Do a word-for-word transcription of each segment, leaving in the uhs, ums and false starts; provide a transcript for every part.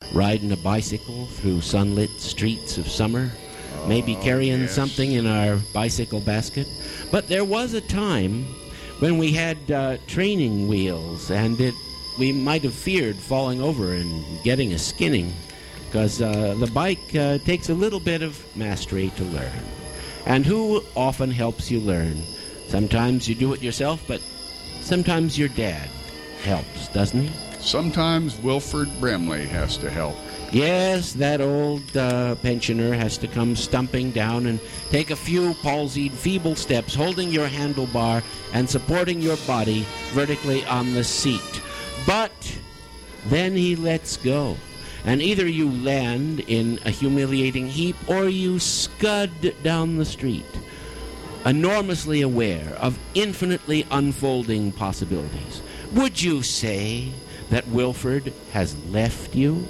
riding a bicycle through sunlit streets of summer, oh, maybe carrying yes. something in our bicycle basket. But there was a time when we had uh, training wheels, and it, we might have feared falling over and getting a skinning, because uh, the bike uh, takes a little bit of mastery to learn. And who often helps you learn? Sometimes you do it yourself, but sometimes your dad helps, doesn't he? Sometimes Wilford Brimley has to help. Yes, that old uh, pensioner has to come stumping down and take a few palsied, feeble steps, holding your handlebar and supporting your body vertically on the seat. But then he lets go, and either you land in a humiliating heap or you scud down the street, enormously aware of infinitely unfolding possibilities. Would you say that Wilford has left you?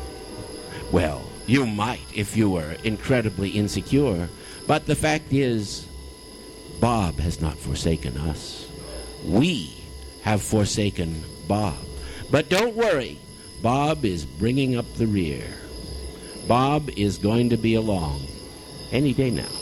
Well, you might if you were incredibly insecure, but the fact is, Bob has not forsaken us. We have forsaken Bob. But don't worry, Bob is bringing up the rear. Bob is going to be along any day now.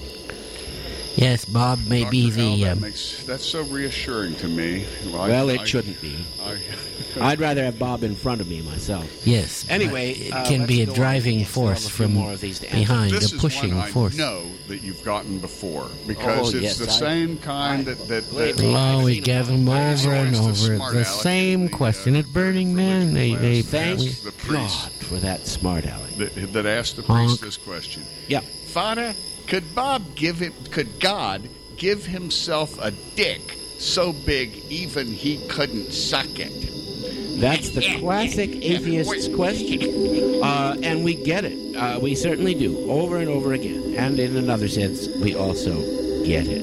Yes, Bob may Doctor be the... Hal, that Um, makes, that's so reassuring to me. Well, Well, I, it I, shouldn't be. I, I'd rather have Bob in front of me myself. yes. Anyway, but it uh, can let's be a go on. driving Yes, we'll have force a few from more of these to answer. behind, this a is pushing one I force. know that you've gotten before, because Oh, it's yes, the I- same kind I- that... that, believe that me. Oh, we I've get seen them them. over He's and always the over. smart The aleck same in the, question uh, at Burning religion Man. They, class. they, Thank we- the priest. God for that smart aleck. that, that asked the Honk. priest this question. Yeah. Father, could Bob give him, could God give himself a dick so big even he couldn't suck it? That's the classic atheist's question, uh, and we get it. Uh, we certainly do, over and over again. And in another sense, we also get it.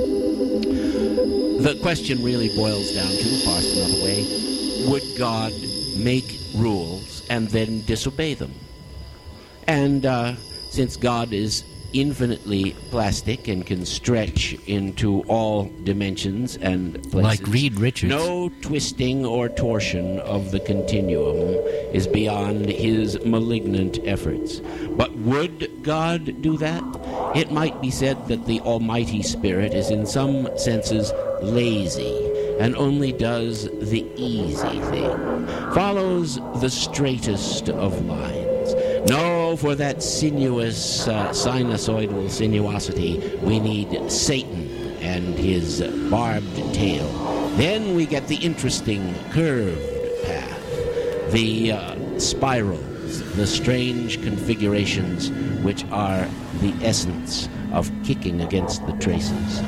The question really boils down to, parsed another way, would God make rules and then disobey them? And uh, since God is infinitely plastic and can stretch into all dimensions and places, Like Reed Richards. no twisting or tortion of the continuum is beyond his malignant efforts. But would God do that? It might be said that the Almighty Spirit is in some senses lazy and only does the easy thing, follows the straightest of lines. No, for that sinuous, uh, sinusoidal sinuosity, we need Satan and his barbed tail. Then we get the interesting curved path, the uh, spirals, the strange configurations which are the essence of kicking against the traces.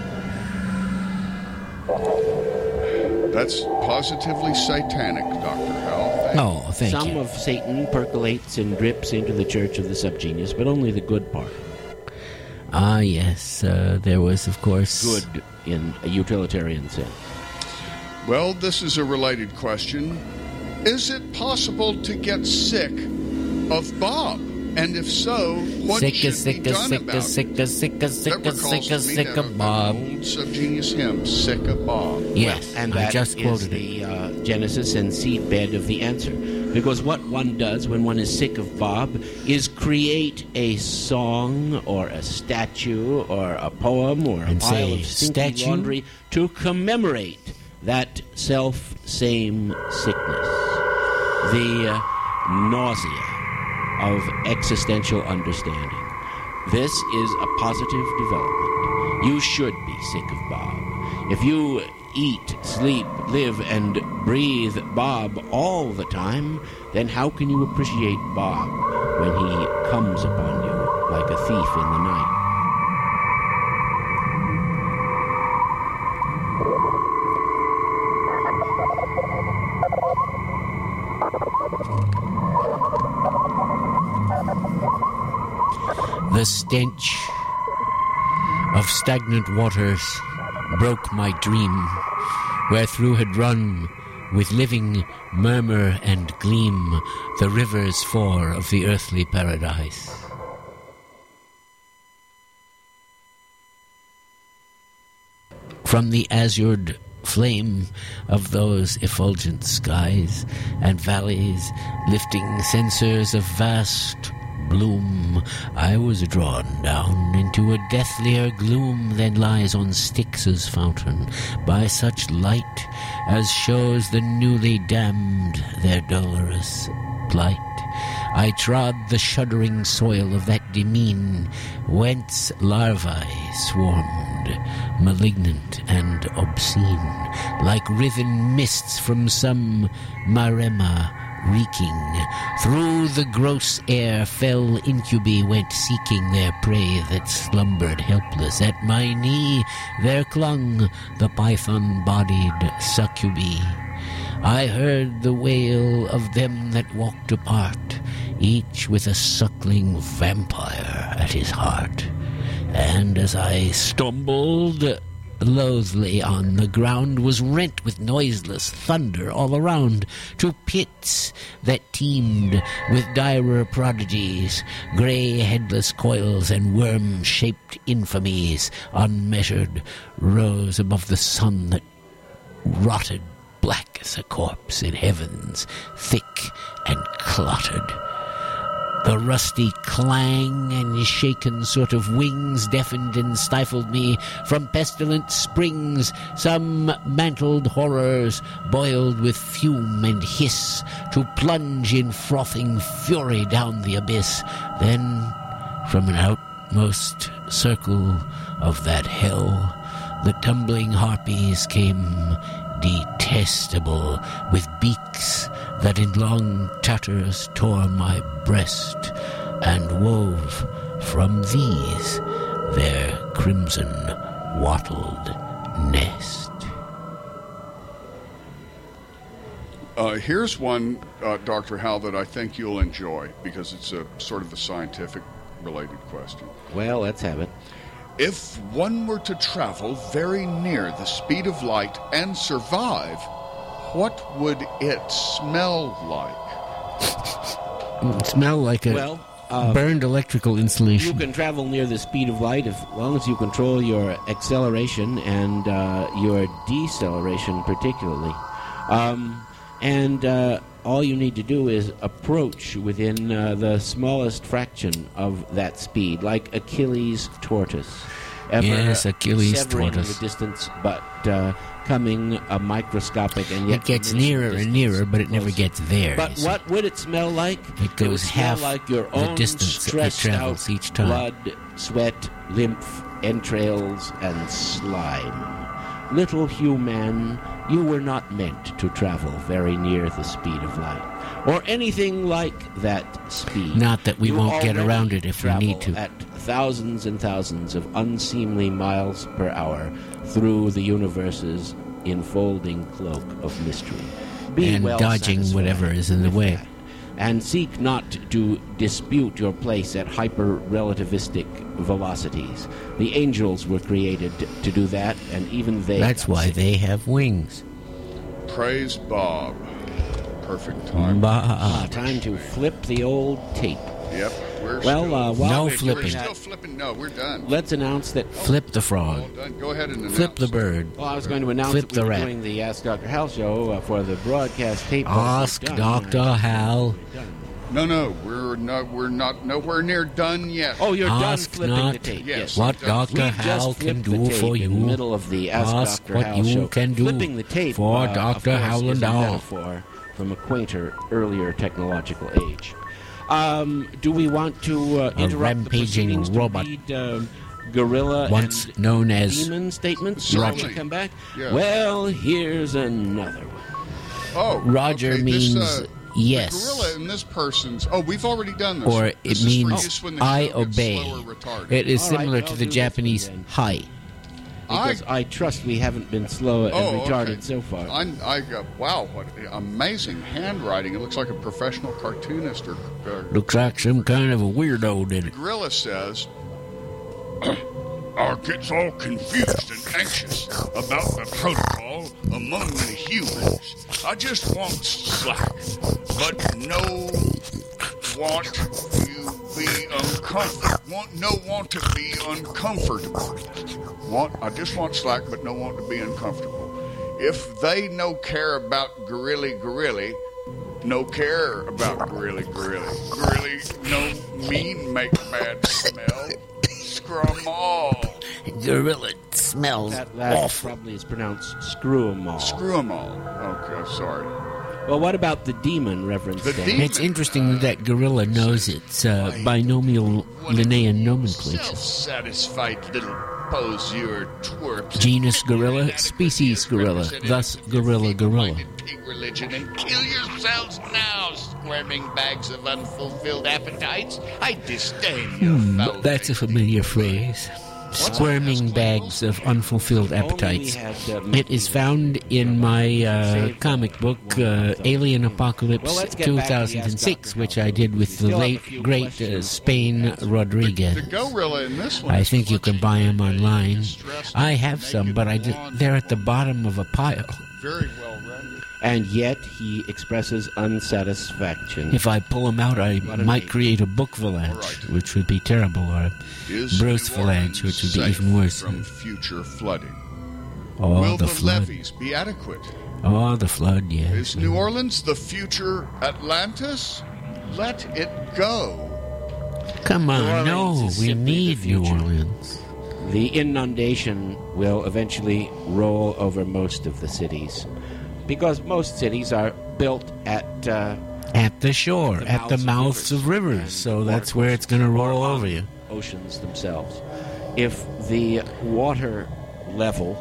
That's positively satanic, Doctor Hal. Thank you. Oh, thank Some you. of Satan percolates and drips into the Church of the Subgenius, but only the good part. Ah, yes. Uh, there was, of course... Good in a utilitarian sense. Well, this is a related question. Is it possible to get sick of Bob? And if so, what Sick should as sick be as done sick about as it? sick as sick as sick That as recalls sick as to me sick that- of that Bob. old Subgenius hymn, Sick of Bob. Yes, and I that just is quoted it. the uh, genesis and seedbed of the answer. Because what one does when one is sick of Bob is create a song or a statue or a poem or a And pile say, of stinky statue? laundry to commemorate that self-same sickness. The uh, nausea of existential understanding. This is a positive development. You should be sick of Bob. If you eat, sleep, live, and breathe Bob all the time, then how can you appreciate Bob when he comes upon you like a thief in the night? The stench of stagnant waters broke my dream, wherethrough had run, with living murmur and gleam, the rivers four of the earthly paradise. From the azured flame of those effulgent skies and valleys, lifting censers of vast bloom, I was drawn down into a deathlier gloom than lies on Styx's fountain, by such light as shows the newly damned their dolorous plight. I trod the shuddering soil of that demesne, whence larvae swarmed, malignant and obscene, like writhen mists from some maremma reeking. Through the gross air fell incubi went seeking their prey that slumbered helpless. At my knee there clung the python-bodied succubi. I heard the wail of them that walked apart, each with a suckling vampire at his heart. And as I stumbled loathly on the ground, was rent with noiseless thunder all around, to pits that teemed with direr prodigies, grey headless coils and worm-shaped infamies, unmeasured, rose above the sun that rotted black as a corpse in heavens, thick and clotted. The rusty clang and shaken sort of wings deafened and stifled me. From pestilent springs some mantled horrors boiled with fume and hiss, to plunge in frothing fury down the abyss. Then from an outmost circle of that hell the tumbling harpies came, detestable, with beaks that in long tatters tore my breast, and wove from these their crimson wattled nest. Uh, here's one, uh, Doctor Hal, that I think you'll enjoy, because it's a sort of a scientific-related question. Well, let's have it. If one were to travel very near the speed of light and survive, what would it smell like? It would smell like a Well, uh, burned electrical you installation. can travel near the speed of light as long as you control your acceleration and uh, your deceleration particularly. Um, and uh, all you need to do is approach within uh, the smallest fraction of that speed, like Achilles' tortoise. Ever Yes, Achilles' severing tortoise. the distance, but uh, coming a microscopic and yet It gets diminishing nearer and distance nearer, but it never closer. gets there. But you see. what would it smell like? It would goes smell half like your the own distance it stretched travels out each time. blood, sweat, lymph, entrails, and slime. Little human, you were not meant to travel very near the speed of light, or anything like that speed. Not that we You won't get already around it if we travel need to. At thousands and thousands of unseemly miles per hour through the universe's enfolding cloak of mystery. Be And well dodging satisfied whatever is in the with way. that. And seek not to dispute your place at hyper-relativistic velocities. The angels were created to do that, and even they... That's got why sick. they have wings. Praise Bob. Perfect time. Ah, Bah. time to flip the old tape. Yep. We're Well, still, uh, while No we're flipping. doing we're that, still flipping. No, we're done. let's announce that... Flip the All frog. done. Go ahead and announce. Flip the bird. Well, I was going to announce Flip that the we were rat. doing the Ask Doctor Hal show uh, for the broadcast tape. Ask Done. Doctor Hal. Done. No, no, we're not. We're not nowhere near done yet. Oh, you're Ask done flipping not the tape. Yes. Yes. What We've Doctor We've Hal just can flipped the do tape for in you. the middle of the Ask, Ask Doctor what Hal you show. can do Flipping the tape for uh, Doctor of course, Hal is and a all. metaphor from a quainter, earlier technological age. Um, do we want to uh, interrupt rampaging the proceedings robot. to read um, gorilla Once and known as demon statements? Certainly. Before we come back. Yeah. Well, here's another one. Oh, Roger okay, means this, uh, yes. The gorilla in this person's. Oh, we've already done this. Or This it is for means use when the I show gets obey. slow or retarded. It is All right, similar I'll to do the this Japanese one then. hi. Because I, trust we haven't been slow and Oh, retarded okay. so far. I'm, I got wow! What amazing handwriting! It looks like a professional cartoonist. Or uh, Looks like some kind of a weirdo did the it. gorilla says, "I gets all confused and anxious about the protocol among the humans. I just want slack, but no want you be uncomfortable. Want no want to be uncomfortable. Want I just want slack, but no want to be uncomfortable. if they no care about gorilly gorilly, no care about gorilly gorilly. Gorilly no mean make bad smell. Scrum all. Gorilla smells That last awful. probably is pronounced screw 'em all. Screw 'em all. Okay, sorry. Well, what about the demon, Reverend The Stan? demon. It's interesting that gorilla knows its uh, binomial Linnaean nomenclature. Self-satisfied little poseur twerps. Genus gorilla, species gorilla, thus gorilla gorilla. Pig religion and kill yourselves now, squirming bags of unfulfilled appetites. I disdain your Hmm, foul but that's a faith. familiar phrase. Squirming bags of unfulfilled appetites. It is found in my uh, comic book, uh, Alien Apocalypse two thousand six, which I did with the late, great uh, Spain Rodriguez. The gorilla in this one. I is think you can buy them online. distressed, I have some, but I naked, did, blonde, they're at the bottom of a pile. very well rendered. And yet he expresses unsatisfaction. If I pull them out, I What an might ape. create a book Valanche, All right. which would be terrible, or a Is Bruce New Orleans Valanche, which would be safe even worse. from future flooding? Oh, Will the the, flood. levees be adequate? Oh, the flood, yes. Is New Orleans the future Atlantis? Let it go. Come New on, no, Orleans is we simply need the New future. Orleans. The inundation will eventually roll over most of the cities, because most cities are built at uh, At the shore, the at the mouths of mouths of rivers. rivers, so And that's water where it's going to courses, roll or over on you. oceans themselves. If the water level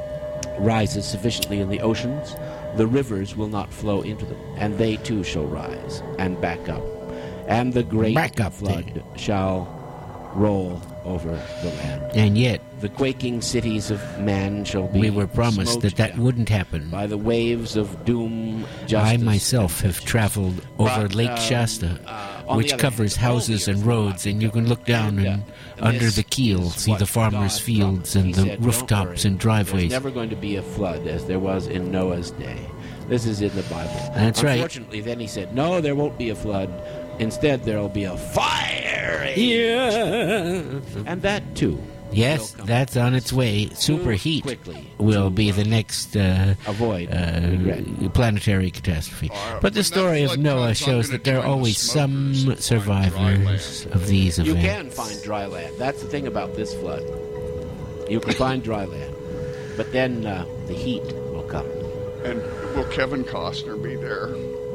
rises sufficiently in the oceans, the rivers will not flow into them, and they too shall rise and back up, and the great Back up, flood David. shall roll over the land. And yet, The quaking cities of man shall be we were promised smote that that down wouldn't happen. by the waves of doom, I justice, myself and have traveled over But, Lake um, Shasta, uh, on which the other covers hand, all houses the and earth will roads, not and be you can look down And, uh, and and under this the keel is see what the farmers' God fields promised. and He the said, "Don't rooftops worry, and driveways. There's never going to be a flood as there was in Noah's day. This is in the Bible. That's right. Unfortunately, then he said, no, there won't be a flood. Instead, there will be a fire. Yeah. And that, too, Yes, will come. that's on its way. Superheat quickly will to, be uh, the next uh, avoid regret. uh, planetary catastrophe. Uh, But the when story that of flood Noah comes, I'm shows gonna that there are join the always smokers some and find dry survivors land. of these You events. can find dry land. That's the thing about this flood. You can find dry land. But then uh, the heat will come. And will Kevin Costner be there?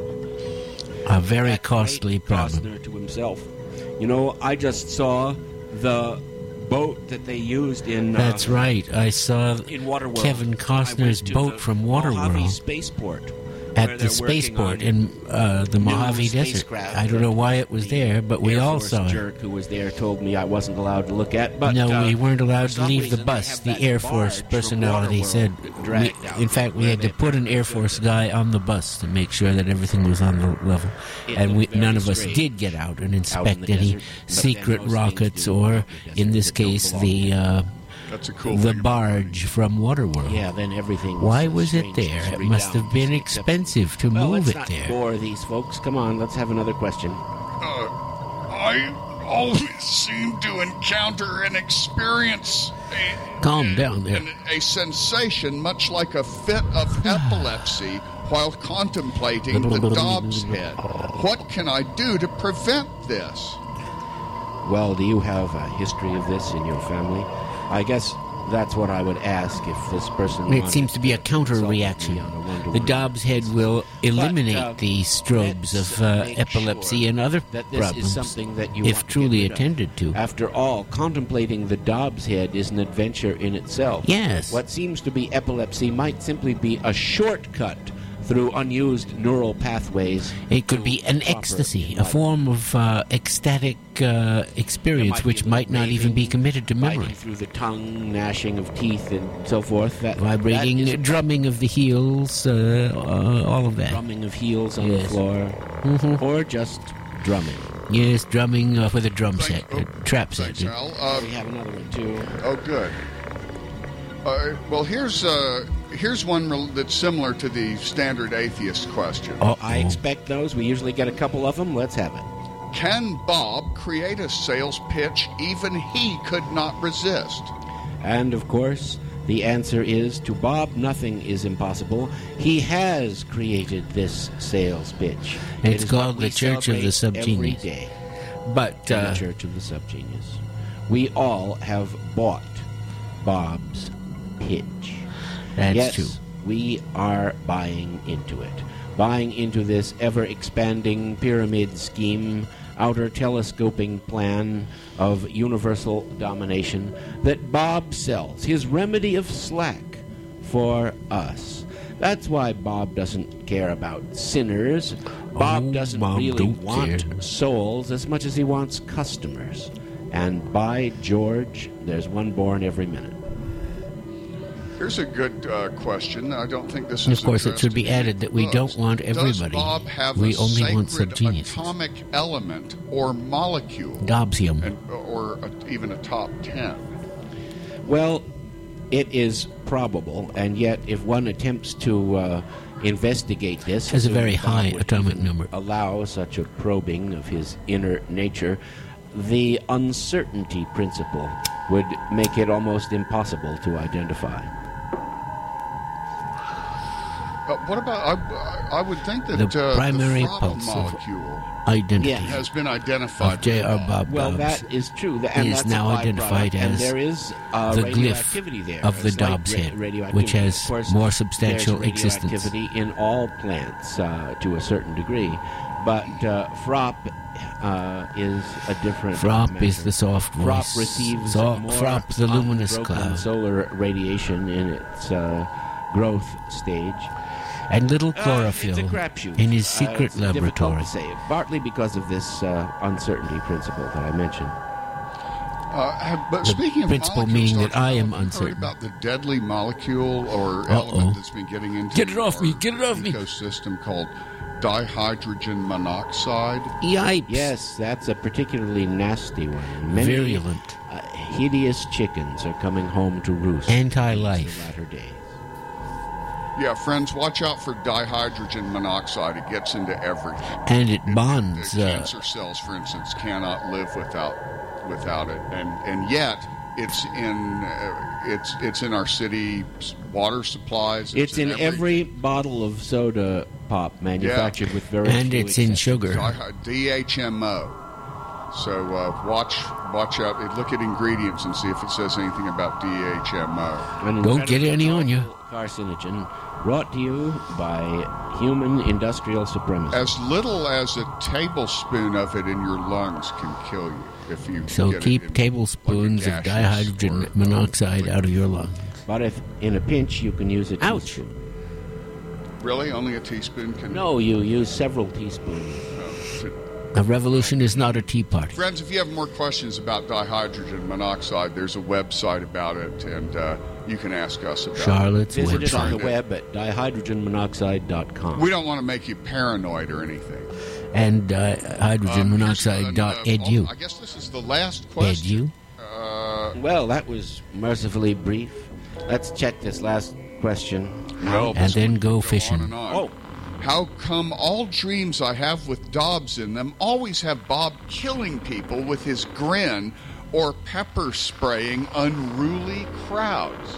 A very That costly great problem. Costner to himself. You know, I just saw the boat that they used in. Uh, That's right. I saw In Waterworld. Kevin I Costner's went to boat the from Mojave Waterworld Spaceport. where at they're the spaceport working in uh, the new Mojave Desert. spacecraft I don't know why it was the there, but we Air all Force saw it. jerk who was there told me I wasn't allowed to look at. But No, uh, we weren't allowed for to some leave the reason, bus. they have The that Air Force barge from personality Waterworld said, we, dragged out in fact, we where had to they put an parked Air the- Force guy on the bus to make sure that everything was on the level. It And we, looked very none of us strange did get out and out inspect in the any desert, but then secret most things rockets do or, in the in desert this that don't case, belong the uh, That's a cool the thing. barge from Waterworld. Yeah, then everything. Why so was it strange there? to It read must down, have been except- expensive to Well, move let's it not there. bore these folks. Come on, let's have another question. Uh, I always seem to encounter and experience a, Calm down there. an- a sensation much like a fit of epilepsy while contemplating the Dobbs head. What can I do to prevent this? Well, do you have a history of this in your family? I guess that's what I would ask if this person. It wanted seems to be a counter consult reaction. me on a one-to-one The Dobbs head will eliminate uh, the strobes let's of uh, make epilepsy sure and other that this problems, is something that you if want to truly get rid of. attended to. After all, contemplating the Dobbs head is an adventure in itself. Yes. What seems to be epilepsy might simply be a shortcut through unused neural pathways. It could to be an proper ecstasy, a enlightenment. form of uh, ecstatic uh, experience There might which be might not even be raving, committed to biting memory. through the tongue, gnashing of teeth, and so forth. That, Vibrating, that is a drumming of the heels, uh, uh, all of that. drumming of heels on Yes. the floor, Mhm. or just drumming. Yes, drumming uh, with a drum set, Thank- a trap set. Thanks, Al. Uh, We have another one too. Oh, good. Uh, well, here's uh, here's one rel- that's similar to the standard atheist question. Uh-oh. I expect those. We usually get a couple of them. Let's have it. Can Bob create a sales pitch even he could not resist? And of course, The answer is, to Bob, nothing is impossible. He has created this sales pitch. It's It is called what we the Church of the celebrate Subgenius. every day. But in uh, the Church of the Subgenius. We all have bought Bob's pitch. that's yes, true. we are buying into it. Buying into this ever-expanding pyramid scheme, outer telescoping plan of universal domination that Bob sells, his remedy of slack for us. That's why Bob doesn't care about sinners. Bob Oh, doesn't Bob really don't want care. souls as much as he wants customers. And by George, there's one born every minute. Here's a good uh, question. I don't think this And is of course, it addressed should be to any added that we books. don't want Does everybody. Bob have We a only want sacred subgeniuses. atomic element or molecule, Dobsium. and, or a, even a top ten? Well, it is probable, and yet if one attempts to uh, investigate this... Has a assuming very Bob high would atomic even number. allow such a probing of his inner nature, the uncertainty principle would make it almost impossible to identify. Uh, what about? I, I would think that The uh, primary the Frop pulse of molecule Identity Yeah. has been identified. of J R. Bob Well, Dobbs that is true, th- and is that's now a byproduct, identified and as there is uh, the radioactivity glyph there, of a the slight Dobbs ra- head, radioactivity. which has Of course, more substantial there's existence. radioactivity in all plants uh, to a certain degree, but uh, Frop uh, is a different Frop matter. is the soft voice. Frop receives So- more Frop, the luminous unbroken cloud. solar radiation in its uh, growth stage. And little Uh, it's chlorophyll a crapshoot. in his Uh, secret it's difficult laboratory. to say, partly because of this uh, uncertainty principle that I mentioned. Uh, have, but The speaking of principle molecules, meaning that Doctor I Bell, am have you uncertain. Heard about the deadly molecule or Uh-oh. element that's been getting into Get it off our me, get it off me. ecosystem called dihydrogen monoxide? Yipes. Yes, that's a particularly nasty one. Many Virulent. uh, hideous chickens are coming home to roost. Anti-life. in the latter days. Yeah, friends, watch out for dihydrogen monoxide. It gets into everything. And it The bonds. Uh, cancer cells, for instance, cannot live without without it, and and yet it's in uh, it's it's in our city water supplies. It's in every bottle of soda pop manufactured with very and few it's in exceptions. sugar. Di- D H M O. So uh, watch watch out. Look at ingredients and see if it says anything about D H M O. An Don't get incredibly any on ya. powerful carcinogen brought to you by human industrial supremacy. As little as a tablespoon of it in your lungs can kill you if you. So get it keep in, tablespoons like a of gaseous dihydrogen or- monoxide out of your lungs. But if in a pinch, you can use a Ouch. teaspoon. Really, only a teaspoon can. No, you use several teaspoons. Oh, to- A revolution is not a tea party. Friends, if you have more questions about dihydrogen monoxide, there's a website about it, and uh, you can ask us about Charlotte's Visit it on the website. web at dihydrogen monoxide dot com. it. We don't want to make you paranoid or anything. And uh, hydrogen Um, monoxide here's dot an, uh, edu. I guess this is the last question. Edu? Uh, Well, that was mercifully brief. Let's check this last question. well, And this then one go can fishing. on and on. Oh, How come all dreams I have with Dobbs in them always have Bob killing people with his grin or pepper spraying unruly crowds?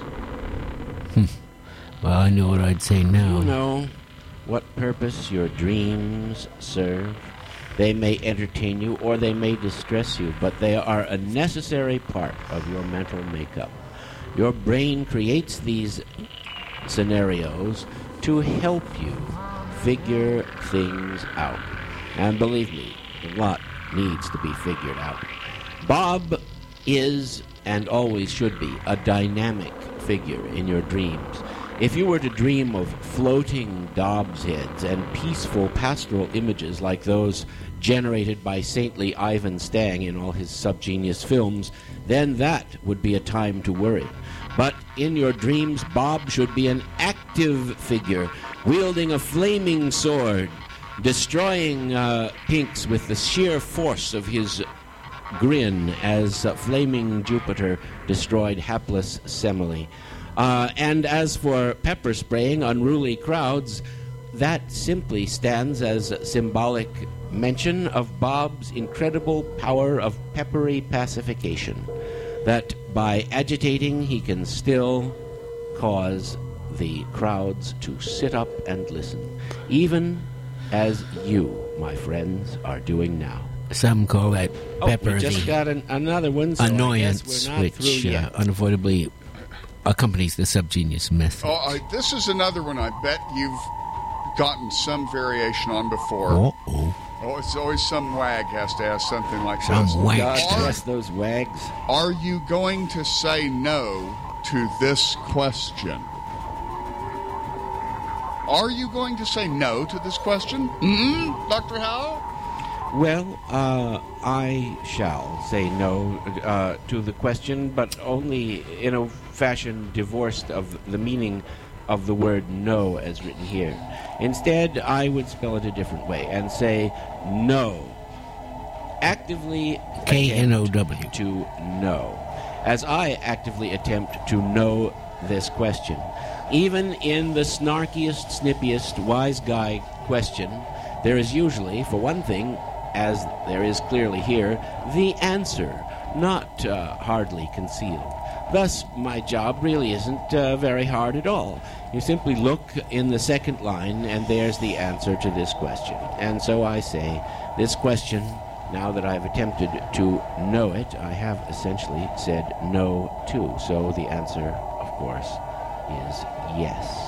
Well, I know what I'd say you now. know what purpose your dreams serve. They may entertain you or they may distress you, but they are a necessary part of your mental makeup. Your brain creates these scenarios to help you figure things out. And believe me, a lot needs to be figured out. Bob is, and always should be, a dynamic figure in your dreams. If you were to dream of floating Dobbs heads and peaceful pastoral images like those generated by saintly Ivan Stang in all his subgenius films, then that would be a time to worry. But in your dreams, Bob should be an active figure, wielding a flaming sword, destroying uh, pinks with the sheer force of his grin as uh, flaming Jupiter destroyed hapless Semele. Uh, and as for pepper spraying unruly crowds, that simply stands as a symbolic mention of Bob's incredible power of peppery pacification. That by agitating, he can still cause the crowds to sit up and listen, even as you, my friends, are doing now. Some call that pepper oh, we just the got an, another one, so annoyance, I guess we're not which through uh, yet. unavoidably accompanies the subgenius method. Oh, I, this is another one I bet you've gotten some variation on before. Uh-oh. Oh, it's always some wag has to ask something like Some this. wag. God Are- bless those wags. Are you going to say no to this question? Are you going to say no to this question? Mm-hmm, Doctor Howe? Well, uh, I shall say no uh, to the question, but only in a fashion divorced of the meaning of the word no as written here. Instead, I would spell it a different way and say no. Actively K N O W. attempt to know. As I actively attempt to know this question. Even in the snarkiest, snippiest, wise guy question, there is usually, for one thing, as there is clearly here, the answer, not uh, hardly concealed. Thus, my job really isn't uh, very hard at all. You simply look in the second line, and there's the answer to this question. And so I say, this question, now that I've attempted to know it, I have essentially said no to. So the answer, of course, is yes.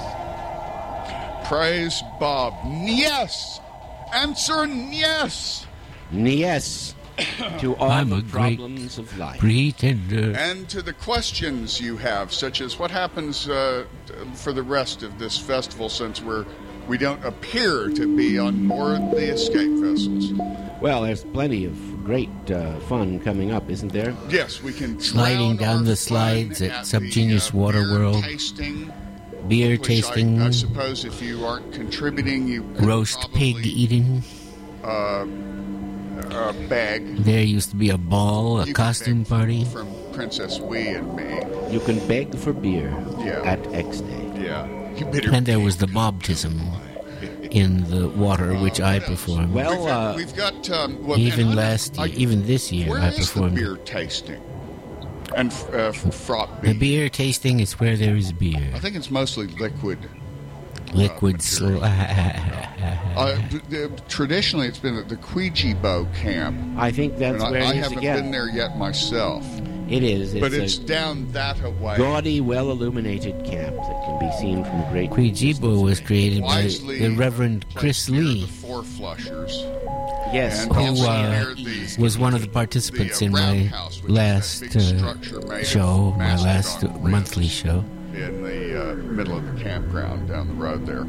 Praise Bob. Yes! Answer yes! Yes to all I'm the a great problems of life. Pretender. And to the questions you have, such as what happens uh, for the rest of this festival, since we're we don't appear to be on board the escape vessels. Well, there's plenty of great uh, fun coming up, isn't there? Yes, we can Sliding drown down our the fun slides at the, Subgenius uh, Water beer World. Tasting, Beer which tasting. I, I suppose if you aren't contributing, you could Roast probably, pig eating. Uh, uh, bag. There used to be a ball, a You can costume beg party. from Princess Wee and me. You can beg for beer Yeah. at X Day. Yeah, you better. And there was the bobtism in the water, which I what else? performed. Well, we've, got- uh, we've got um, well, even and I- last, I- even this year, Where I is the performed. beer tasting and uh, fraught The beer? beer tasting is where there is beer. I think it's mostly liquid. Liquid material. slide. Uh, d- d- traditionally, it's been at the Quijibo camp, I think that's and where I, I it is haven't again. been there yet myself. It is. It's But a it's down that away. gaudy, well-illuminated camp that can be seen from a great Quijibo was created by Wisely the Reverend Chris placed near Lee, the Four Flushers. Yes, And who also uh, near the- was one of the participants the, uh, in my roundhouse, which is that last big uh, structure made of show, my last mastodon monthly ribs show. in the uh, middle of the campground down the road there.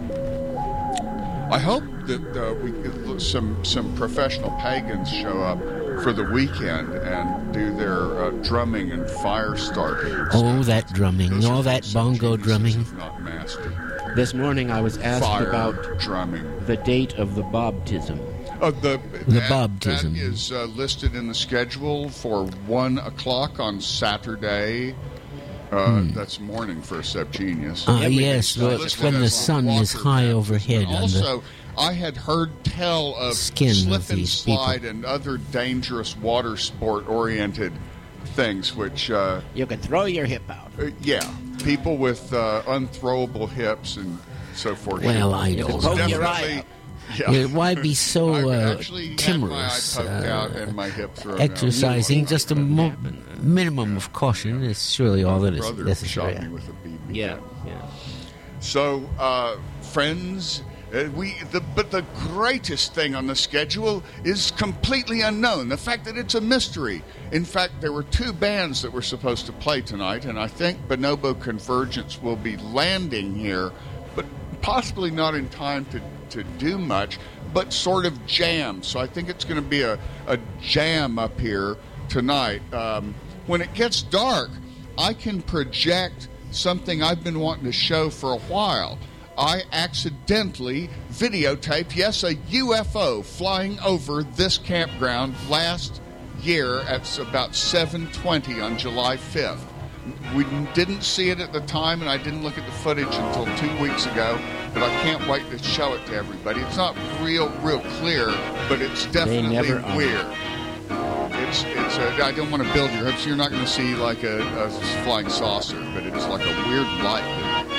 I hope that uh, we some some professional pagans show up for the weekend and do their uh, drumming and fire starting. Oh, that drumming, Those all are that some bongo geniuses, drumming. if not master. this morning I was asked Fire about drumming. the date of the bobtism. Uh, the The that, bobtism. that is uh, listed in the schedule for one o'clock on Saturday. Uh, That's morning for a subgenius. Ah, Yeah, we yes, can well, start it's this when the Walker sun is high baptism. overhead But on the also, I had heard tell of skin of slip and these people. slide and other dangerous water sport oriented things, which, uh, You can throw your hip out. uh, yeah, people with uh, unthrowable hips and so forth. Well, I It's don't Poke know. your eye definitely- out. Yeah. Yeah, why be so I uh, actually had timorous? my eye poked uh, out and my hip thrown out. exercising just a mo- minimum of caution is surely all that My is brother necessary. shot me with a B B Yeah, gun. yeah. So, uh, friends, uh, we the but the greatest thing on the schedule is completely unknown. The fact that it's a mystery. In fact, there were two bands that were supposed to play tonight, and I think Bonobo Convergence will be landing here, but possibly not in time to, to do much, but sort of jam. So I think it's going to be a, a jam up here tonight. Um, when it gets dark, I can project something I've been wanting to show for a while. I accidentally videotaped, yes, a U F O flying over this campground last year at about seven twenty on July fifth. We didn't see it at the time, and I didn't look at the footage until two weeks ago, but I can't wait to show it to everybody. It's not real, real clear, but it's definitely never are. weird. It's, it's a, I don't want to build your hopes. You're not going to see like a, a flying saucer, but it's like a weird light that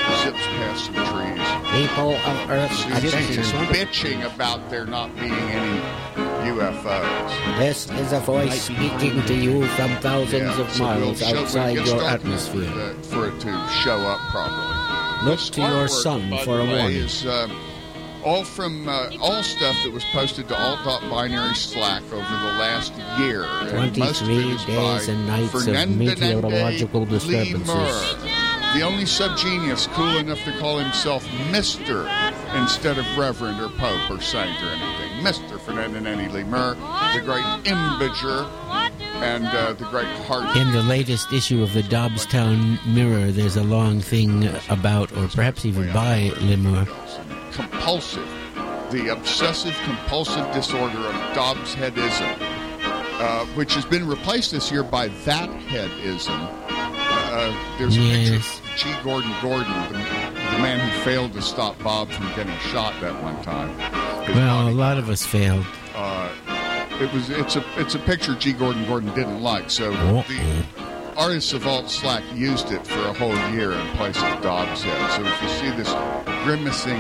zips past some trees. People of Earth, Susie attention. is bitching about there not being any U F Os. This is a voice speaking to you from thousands Yeah, of so we'll miles show- when it outside gets your dark enough atmosphere. For, the, for it to show up properly. Look This to your artwork, sun by for the a way, warning. Is, uh, all from uh, all stuff that was posted to alt.binary Slack over the last year. And most of it twenty-three is days by and nights of Fernando meteorological Lee disturbances. Moore, the only subgenius cool enough to call himself Mister instead of Reverend or Pope or Saint or anything. Mister Fernando Lee Moore, the great Imbager, and uh, the great Heart. In the latest issue of the Dobbstown Mirror, there's a long thing about, or perhaps even by, Lemur. Compulsive, the obsessive-compulsive disorder of Dobbs-headism, uh, which has been replaced this year by that-headism. Uh, there's a Yes. picture of G. Gordon Gordon, the, the man who failed to stop Bob from getting shot that one time. His Well, a body- lot of us failed. uh, it was it's a it's a picture G. Gordon Gordon didn't like, so Uh-oh. the artists of Alt Slack used it for a whole year in place of Dobbs head. So if you see this grimacing,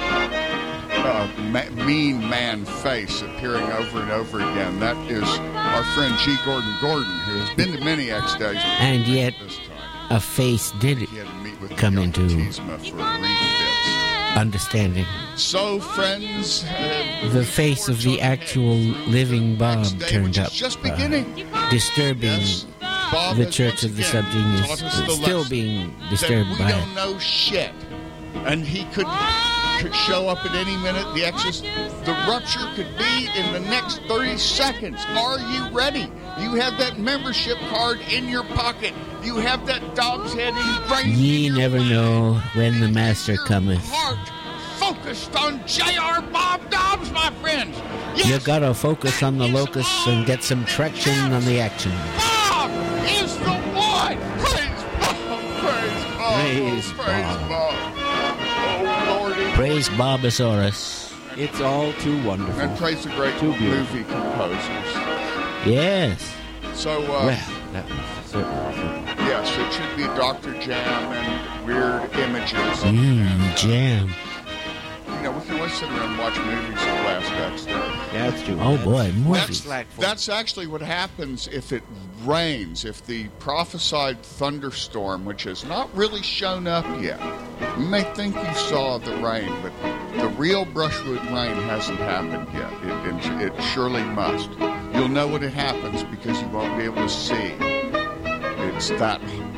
uh, ma- mean man face appearing over and over again, that is our friend G. Gordon Gordon, who has been to many X days. And yet, this time a face did he had to meet with come the into Tisma for refits. understanding. So, friends, uh, The face of the actual living Bob Next day, turned which is up, just uh, beginning. disturbing Yes, Bob the has Church once of the again Subgenius. taught us the It's still lesson being that disturbed we by it. don't know shit, and he could could show up at any minute. The exis, the rupture could be in the next thirty seconds. Are you ready? You have that membership card in your pocket. You have that Dobbs head engraved. Ye in your never mind. know when the You master keep your cometh. Heart focused on J R. Bob Dobbs, my friends. Yes, You gotta focus on the locusts and get some traction on the action. Bob is the one. Praise Bob. Praise Bob. Praise Praise Bob. Bob. Oh, Lordy. Praise Bobosaurus. It's all too wonderful. And praise the great Too beautiful. movie composers. Yes. So, uh, Well, that was certainly. yes, it should be Doctor Jam and weird images. Mmm, jam. You know, we can always sit around and watch movies at Last X Day. That's true. Oh boy, That's, movies. that's actually what happens if it rains, if the prophesied thunderstorm, which has not really shown up yet. You may think you saw the rain, but the real brushwood rain hasn't happened yet. It, it, it surely must. You'll know when it happens because you won't be able to see. It's that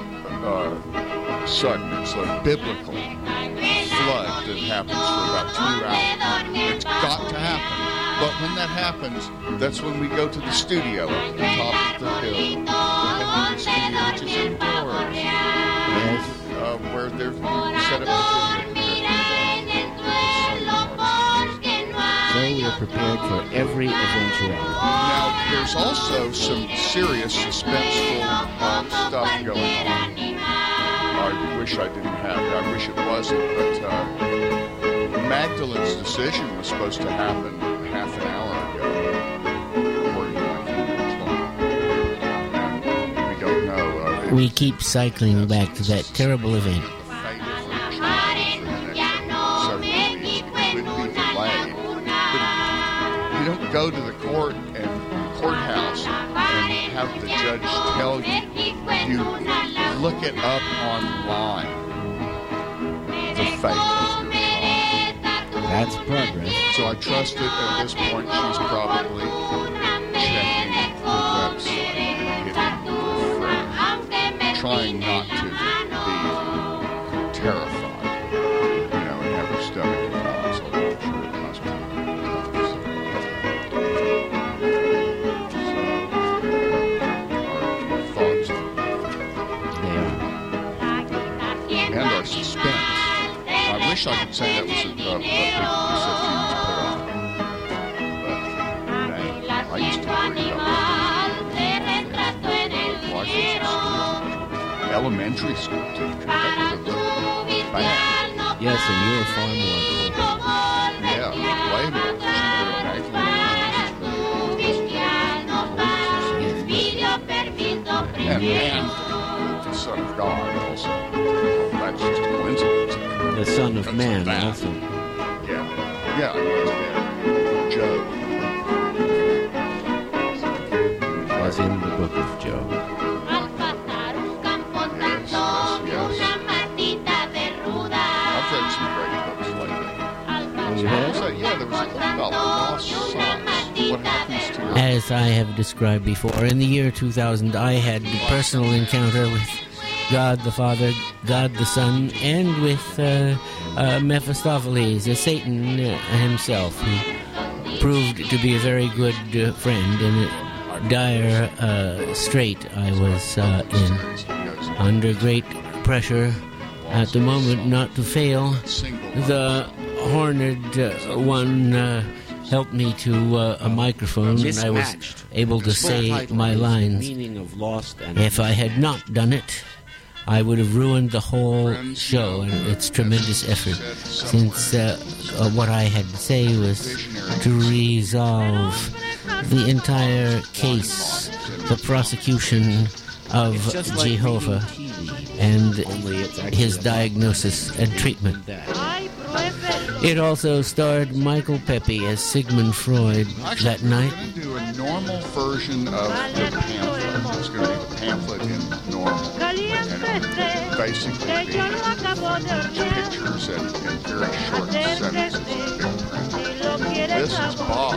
uh, sudden. It's a biblical flood that happens for about two hours. It's got to happen. But when that happens, that's when we go to the studio up at the top of the hill. The Heavenly Studio, which is indoors. Yes. Uh, where they're set up the So we are prepared for every eventuality. Now, there's also some serious suspenseful uh, stuff going on. I wish I didn't have it. I wish it wasn't, but uh, Magdalene's decision was supposed to happen half an hour ago, according to my human clock. And we don't know. Uh, it- We keep cycling back to that terrible event. fate of the trial for the next several weeks. It could be delayed. But you don't go to the court and courthouse and have the judge tell you. You look it up online. The fate of your trial. That's progress. So I trust that at this point she's probably checking the website and getting refreshed, trying not to be terrified, you know, and have her stomach in knots. Although I'm sure it must be. Our thoughts They are. and our suspense. I wish I could say that was a, a, a big piece of huge put on. But, dang, I used to worry about life as a elementary school teacher. That was a little bad. Yes, and you were far more. Yeah, way more. And, and the Son of God also. That's just a coincidence. The Son of Because Man that. also. Yeah. Yeah, it was, yeah. Job. Was in the book of Job. Al pasar un campo Yes, santo, yes, yes. una matita verruda. I've read some great books lately. Al Oh, you pasar have? So, yeah, there was a book about lost socks. What happens to your... As I have described before, in the year two thousand, I had a personal encounter with God the Father, God the Son, and with uh, uh, Mephistopheles, uh, Satan uh, himself, who proved to be a very good uh, friend in a dire uh, strait I was uh, in, under great pressure at the moment not to fail. The horned uh, one uh, helped me to uh, a microphone, and I was Mismatched. able to The full say title my is The lines. Meaning of Lost and If I had not done it, I would have ruined the whole show and its tremendous effort, since uh, uh, what I had to say was to resolve the entire case, the prosecution of It's just like Jehovah reading T V, and only it's actually his a lot diagnosis and better treatment. than that. Ay, pruébelo. It also starred Michael Pepe as Sigmund Freud Actually, that night. we're going to do a normal version of the pamphlet. It's going to be the pamphlet in normal. Caliente And esté, it'll basically que yo lo be acabo de hornear. pictures and, and very short sentences of big print. Si lo quieres This is Bob.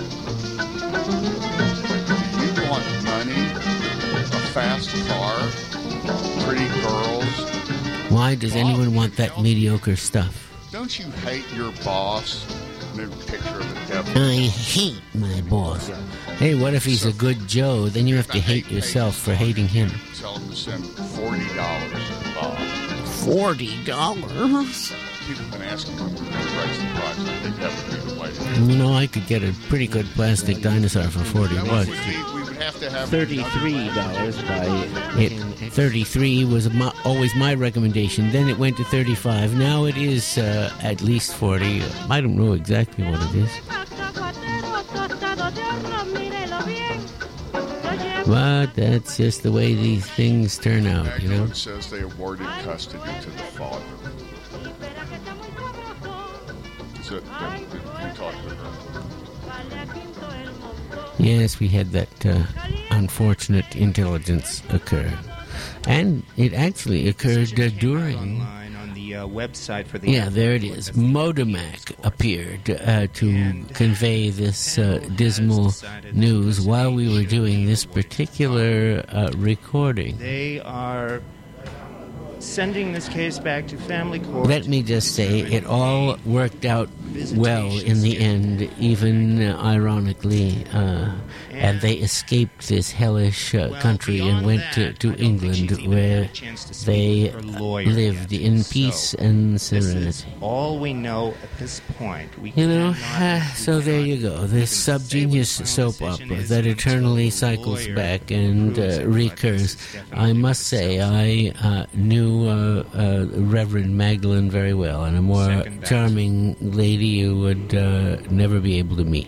Do you want money, a fast car, pretty girls? Why does anyone want that mediocre stuff? Don't you hate your boss? And then a picture of the devil. I hate my boss. Hey, what if he's a good Joe? Then you have to hate yourself for hating him. Tell him to send forty dollars to Bob. Forty dollars? People have been asking when we're going to raise the price. I think that would be the way to do it. You know, I could get a pretty good plastic dinosaur for forty That bucks. would be, we would have to have Thirty-three dollars by It thirty-three was my, always my recommendation. Then it went to thirty-five. Now it is uh, at least forty. I don't know exactly what it is, Aguacatero tostado de arroz, mírelo bien. Lo llevo but that's just the way these things turn out, you know. Magdalene says they awarded custody to the father. espera que está muy sabroso. Is it that we talked to her? Vale a quinto el montón. Yes, we had that uh, unfortunate intelligence occur. And it actually occurred uh, during... Online on the uh, website for the Yeah, there it is. Modomac appeared uh, to convey this uh, dismal news while we were doing this particular uh, recording. They are sending this case back to family court. Let me just say, it all worked out well in the end, even uh, ironically, uh, and they escaped this hellish uh, Well, country and beyond went that, to, I to don't think she's England, even where had a chance to speak they with her lawyer lived yet. in So, peace and This is serenity. all we know at this point. We You know, cannot- ah, so there you go. This subgenius soap opera that eternally cycles back and uh, recurs. I must say, I uh, knew uh, uh, Reverend Magdalene very well, and a more Second best. charming lady you would uh, never be able to meet.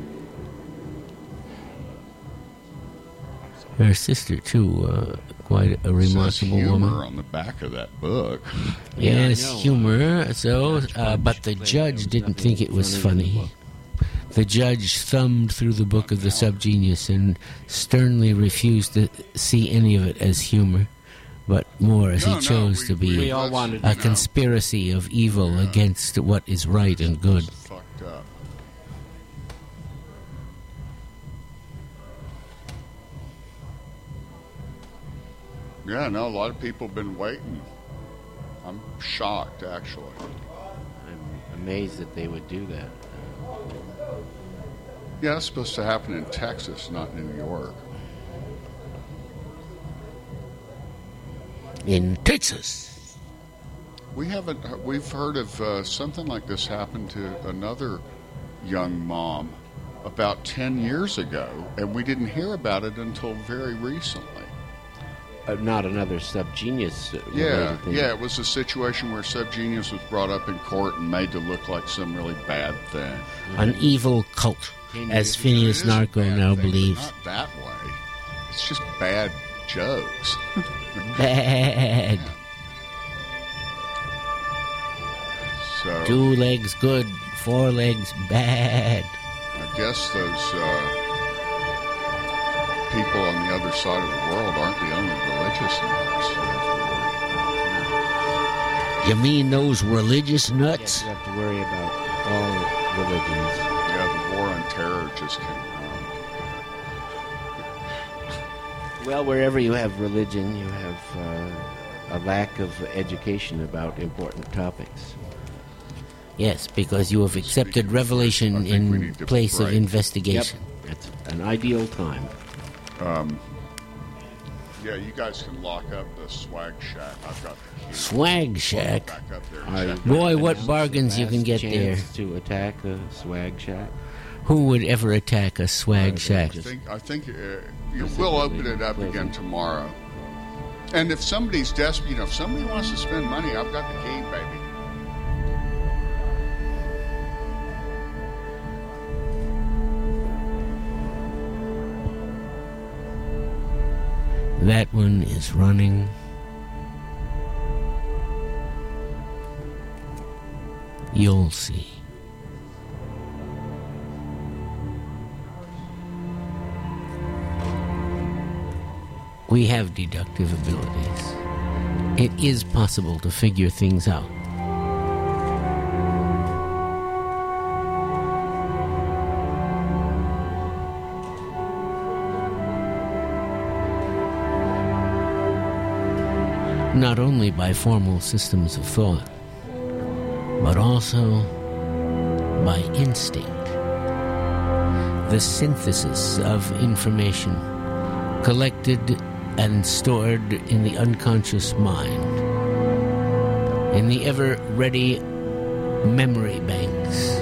Her sister, too, uh, quite a Says remarkable humor woman. on the back of that book. Yes, I know. humor. So, uh, but the judge didn't think it was funny. The judge thumbed through the book of the subgenius and sternly refused to see any of it as humor, but more as No, he no, chose we- to be we all wanted to a know. conspiracy of evil Yeah. against what is right and good. It's fucked up. Yeah, no, a lot of people have been waiting. I'm shocked, actually. I'm amazed that they would do that. Yeah, it's supposed to happen in Texas, not in New York. In Texas. We haven't. We've heard of uh, something like this happen to another young mom about ten years ago, and we didn't hear about it until very recently. Uh, not another subgenius. uh, Yeah, related thing. yeah, it was a situation where subgenius was brought up in court and made to look like some really bad thing. An evil cult, as Phineas It is a Narco bad now thing, but believes. Not that way. It's just bad jokes. Bad. So Two legs good, four legs bad. I guess those uh, people on the other side of the world aren't the only religious nuts you have to worry about. You mean those religious Yes, nuts? you have to worry about all religions. Yeah, the war on terror just came around. Well, wherever you have religion, you have uh, a lack of education about important topics. Yes, because you have accepted Speaking of revelation which, I think we in need to place of break. investigation. That's an ideal time. Yeah, you guys can lock up the swag shack. I've got the key. Swag shack. Back up there. Are and check. Boy, what announce bargains the you can last get there. chance to attack a swag shack? Who would ever attack a swag shack? I think I think uh, you will open it up again tomorrow. And if somebody's desperate, you know, if somebody wants to spend money, I've got the key, baby. That one is running. You'll see. We have deductive abilities. It is possible to figure things out. Not only by formal systems of thought, but also by instinct. The synthesis of information collected and stored in the unconscious mind, in the ever-ready memory banks,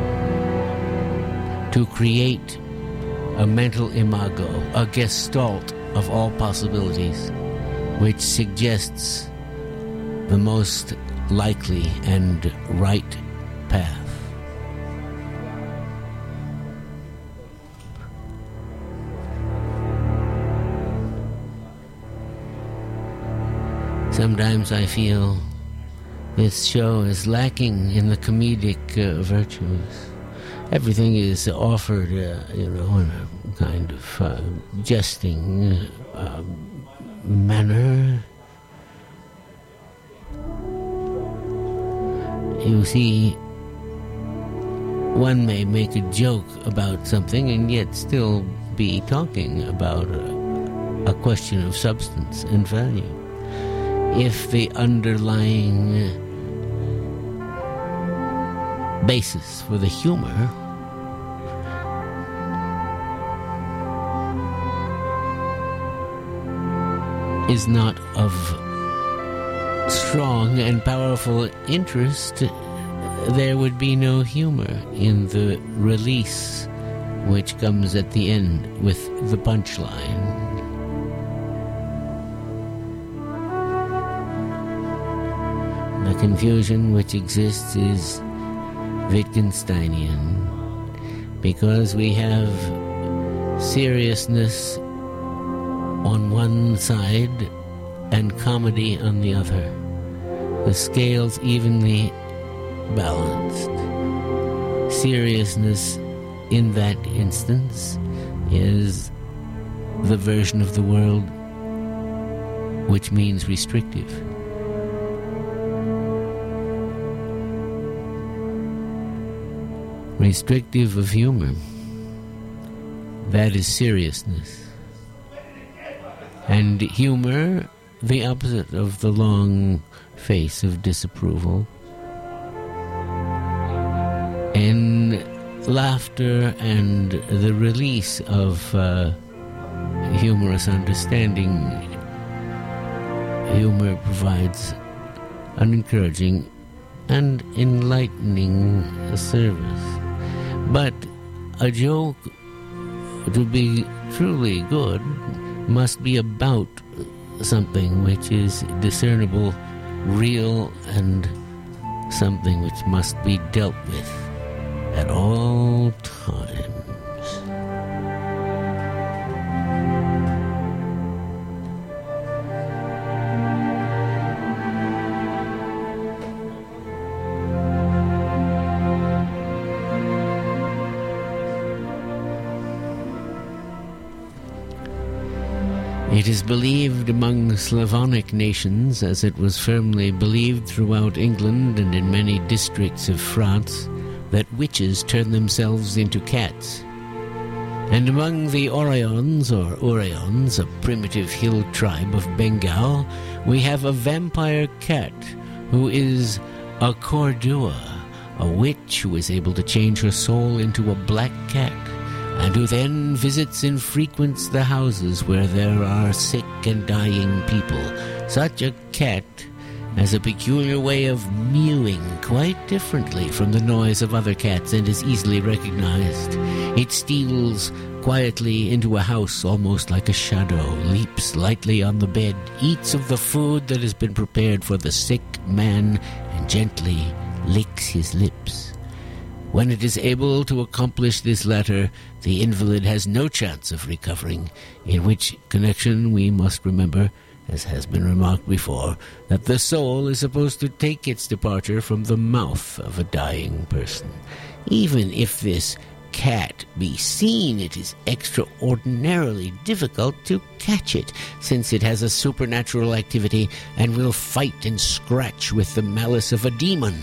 to create a mental imago, a gestalt of all possibilities, which suggests the most likely and right path. Sometimes I feel this show is lacking in the comedic uh, virtues. Everything is offered, uh, you know, in a kind of uh, jesting uh, manner. You see, one may make a joke about something and yet still be talking about a, a question of substance and value. If the underlying basis for the humor is not of strong and powerful interest, there would be no humor in the release which comes at the end with the punchline. The confusion which exists is Wittgensteinian, because we have seriousness on one side and comedy on the other. The scales evenly balanced. Seriousness in that instance is the version of the world which means restrictive. Restrictive of humor. That is seriousness. And humor, the opposite of the long face of disapproval. In laughter and the release of uh, humorous understanding, humor provides an encouraging and enlightening service. But a joke, to be truly good, must be about something which is discernible, real, and something which must be dealt with at all times. It is believed among Slavonic nations, as it was firmly believed throughout England and in many districts of France, that witches turn themselves into cats. And among the Orions, or Urions, a primitive hill tribe of Bengal, we have a vampire cat who is a Cordua, a witch who is able to change her soul into a black cat, and who then visits and frequents the houses where there are sick and dying people. Such a cat has a peculiar way of mewing quite differently from the noise of other cats and is easily recognized. It steals quietly into a house almost like a shadow, leaps lightly on the bed, eats of the food that has been prepared for the sick man, and gently licks his lips. When it is able to accomplish this latter, the invalid has no chance of recovering, in which connection we must remember, as has been remarked before, that the soul is supposed to take its departure from the mouth of a dying person. Even if this cat be seen, it is extraordinarily difficult to catch it, since it has a supernatural activity and will fight and scratch with the malice of a demon.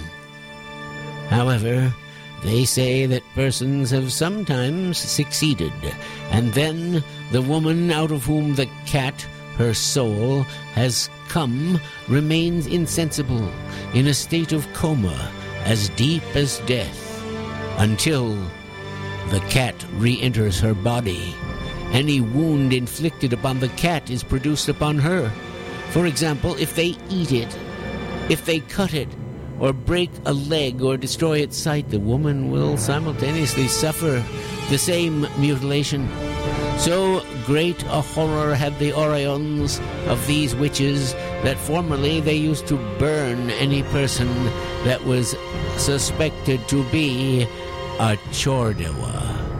However, they say that persons have sometimes succeeded, and then the woman out of whom the cat, her soul, has come remains insensible, in a state of coma as deep as death, until the cat re-enters her body. Any wound inflicted upon the cat is produced upon her. For example, if they eat it, if they cut it, or break a leg or destroy its sight, the woman will simultaneously suffer the same mutilation. So great a horror had the Orions of these witches that formerly they used to burn any person that was suspected to be a Chordewa.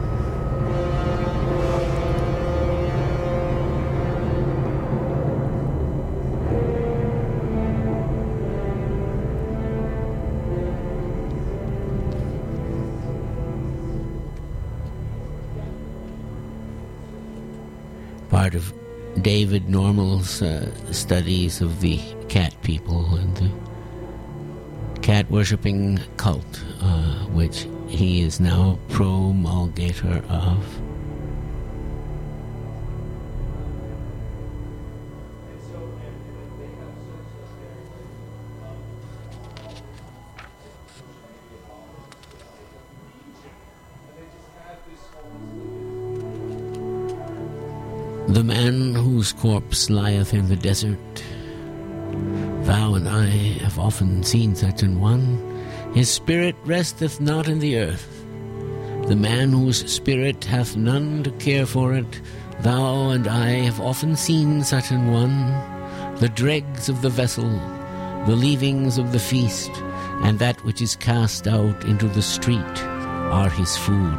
Part of David Normal's uh, studies of the cat people and the cat-worshipping cult, uh, which he is now promulgator of. The man whose corpse lieth in the desert, thou and I have often seen such an one. His spirit resteth not in the earth. The man whose spirit hath none to care for it, thou and I have often seen such an one. The dregs of the vessel, the leavings of the feast, and that which is cast out into the street are his food.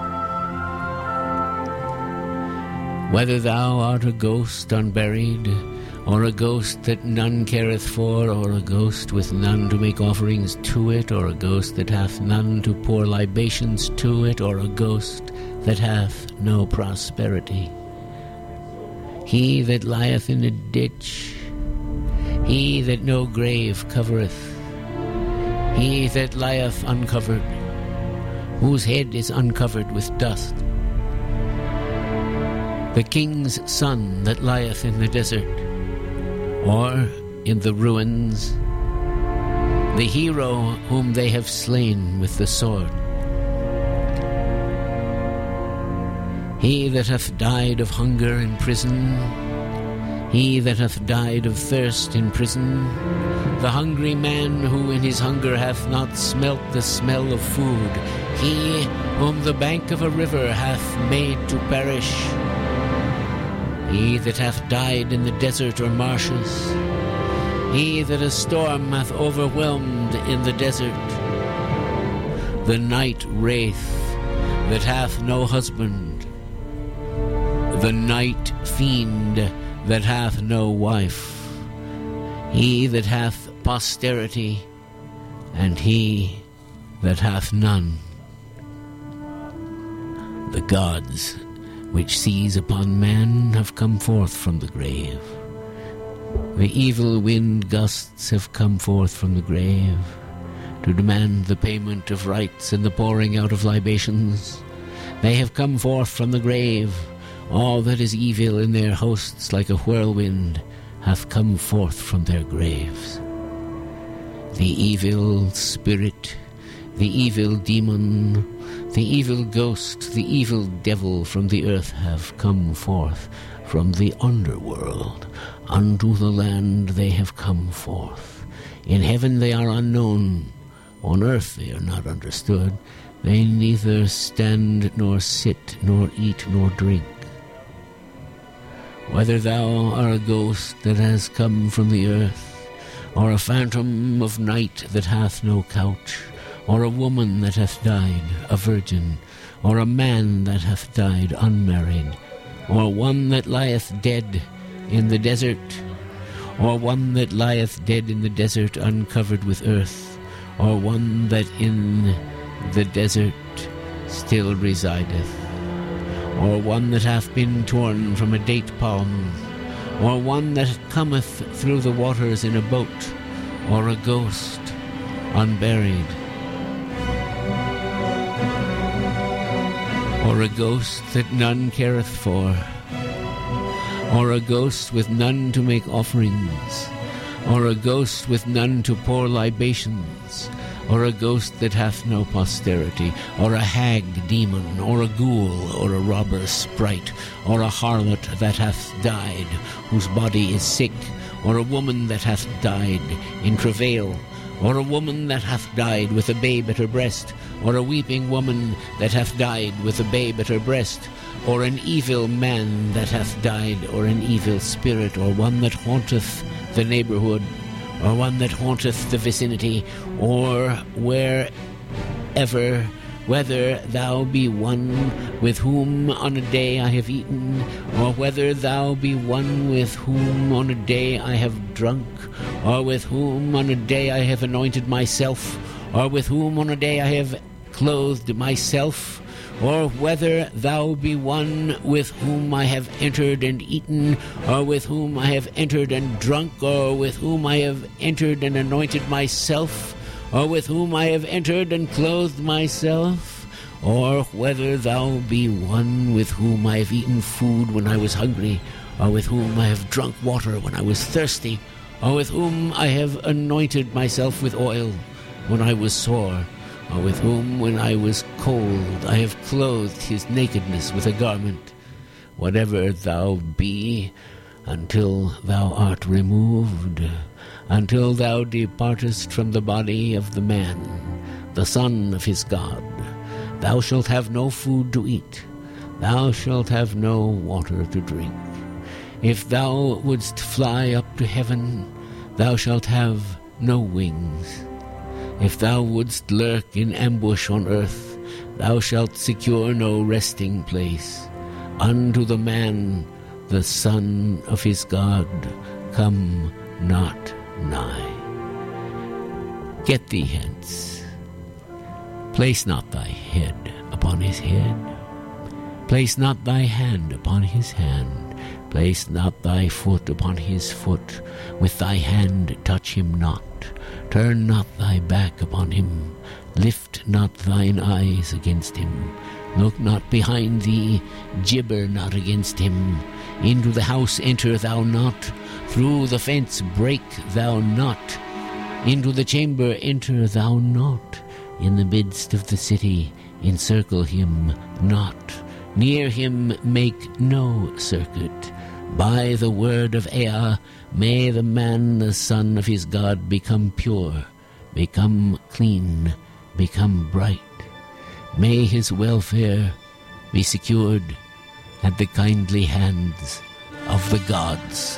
Whether thou art a ghost unburied, or a ghost that none careth for, or a ghost with none to make offerings to it, or a ghost that hath none to pour libations to it, or a ghost that hath no prosperity. He that lieth in a ditch, he that no grave covereth, he that lieth uncovered, whose head is uncovered with dust, the king's son that lieth in the desert, or in the ruins, the hero whom they have slain with the sword, he that hath died of hunger in prison, he that hath died of thirst in prison, the hungry man who in his hunger hath not smelt the smell of food, he whom the bank of a river hath made to perish, he that hath died in the desert or marshes, he that a storm hath overwhelmed in the desert, the night wraith that hath no husband, the night fiend that hath no wife, he that hath posterity, and he that hath none. The gods which seize upon man have come forth from the grave. The evil wind gusts have come forth from the grave to demand the payment of rights and the pouring out of libations. They have come forth from the grave. All that is evil in their hosts like a whirlwind hath come forth from their graves. The evil spirit, the evil demon, the evil ghost, the evil devil from the earth have come forth from the underworld. Unto the land they have come forth. In heaven they are unknown. On earth they are not understood. They neither stand nor sit, nor eat nor drink. Whether thou art a ghost that has come from the earth, or a phantom of night that hath no couch, or a woman that hath died a virgin, or a man that hath died unmarried, or one that lieth dead in the desert, or one that lieth dead in the desert uncovered with earth, or one that in the desert still resideth, or one that hath been torn from a date palm, or one that cometh through the waters in a boat, or a ghost unburied, or a ghost that none careth for, or a ghost with none to make offerings, or a ghost with none to pour libations, or a ghost that hath no posterity, or a hag demon, or a ghoul, or a robber sprite, or a harlot that hath died, whose body is sick, or a woman that hath died in travail, or a woman that hath died with a babe at her breast, or a weeping woman that hath died with a babe at her breast, or an evil man that hath died, or an evil spirit, or one that haunteth the neighborhood, or one that haunteth the vicinity, or wherever, whether thou be one with whom on a day I have eaten, or whether thou be one with whom on a day I have drunk, or with whom on a day I have anointed myself, or with whom on a day I have clothed myself, or whether thou be one with whom I have entered and eaten, or with whom I have entered and drunk, or with whom I have entered and anointed myself, or with whom I have entered and clothed myself, or whether thou be one with whom I have eaten food when I was hungry, or with whom I have drunk water when I was thirsty, or with whom I have anointed myself with oil when I was sore, or with whom when I was cold I have clothed his nakedness with a garment. Whatever thou be, until thou art removed, until thou departest from the body of the man, the son of his God, thou shalt have no food to eat, thou shalt have no water to drink. If thou wouldst fly up to heaven, thou shalt have no wings. If thou wouldst lurk in ambush on earth, thou shalt secure no resting place. Unto the man, the son of his God, come not nigh. Get thee hence. Place not thy head upon his head. Place not thy hand upon his hand. Place not thy foot upon his foot. With thy hand touch him not. Turn not thy back upon him. Lift not thine eyes against him. Look not behind thee. Gibber not against him. Into the house enter thou not. Through the fence break thou not. Into the chamber enter thou not. In the midst of the city encircle him not. Near him make no circuit. By the word of Ea, may the man, the son of his God, become pure, become clean, become bright. May his welfare be secured at the kindly hands of the gods.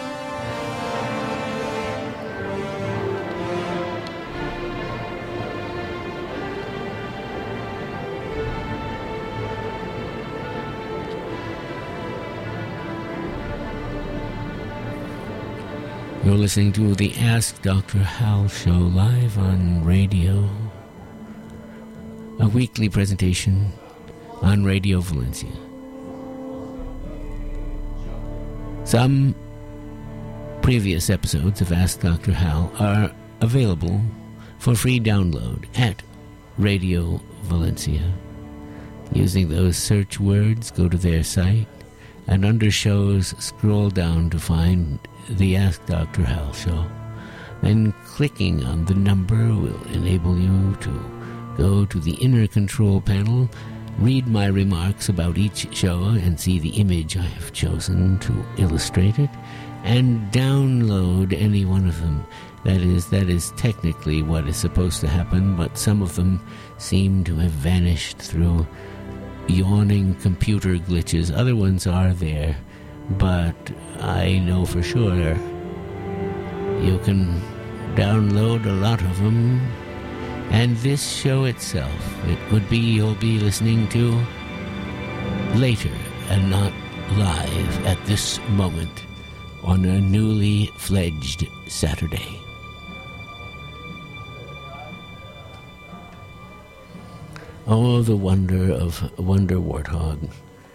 You're listening to the Ask Doctor Hal show live on radio, a weekly presentation on Radio Valencia. Some previous episodes of Ask Doctor Hal are available for free download at Radio Valencia. Using those search words, go to their site, and under shows, scroll down to find the Ask Doctor Hal show. Then clicking on the number will enable you to go to the inner control panel, read my remarks about each show and see the image I have chosen to illustrate it, and download any one of them. That is, that is technically what is supposed to happen, but some of them seem to have vanished through yawning computer glitches. Other ones are there, but I know for sure you can download a lot of them. And this show itself, it would be you'll be listening to later and not live at this moment on a newly fledged Saturday. Oh, the wonder of Wonder Warthog.